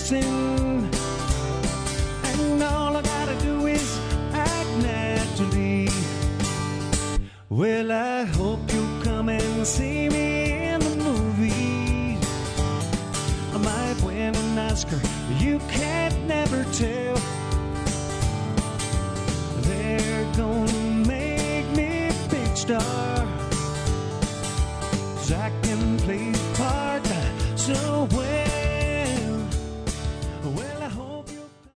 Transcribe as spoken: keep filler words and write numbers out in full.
listen. And all I gotta do is act naturally. Well, I hope you'll come and see me in the movie. I might win an Oscar, you can't never tell. They're gonna make me big star.